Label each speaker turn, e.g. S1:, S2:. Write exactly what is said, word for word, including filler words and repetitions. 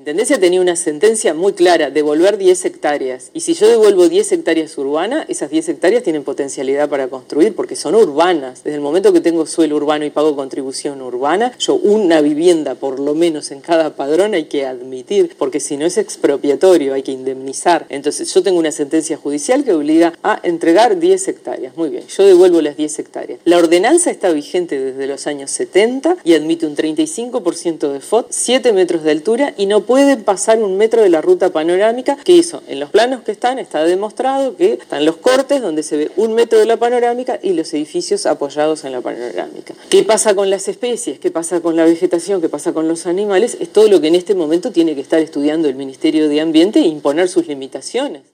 S1: La Intendencia tenía una sentencia muy clara, devolver diez hectáreas. Y si yo devuelvo diez hectáreas urbanas, esas diez hectáreas tienen potencialidad para construir porque son urbanas. Desde el momento que tengo suelo urbano y pago contribución urbana, yo una vivienda por lo menos en cada padrón hay que admitir, porque si no es expropiatorio, hay que indemnizar. Entonces yo tengo una sentencia judicial que obliga a entregar diez hectáreas. Muy bien, yo devuelvo las diez hectáreas. La ordenanza está vigente desde los años setenta y admite un treinta y cinco por ciento de F O T, siete metros de altura y no pueden pasar un metro de la ruta panorámica, que hizo en los planos que están, está demostrado que están los cortes donde se ve un metro de la panorámica y los edificios apoyados en la panorámica. ¿Qué pasa con las especies? ¿Qué pasa con la vegetación? ¿Qué pasa con los animales? Es todo lo que en este momento tiene que estar estudiando el Ministerio de Ambiente e imponer sus limitaciones.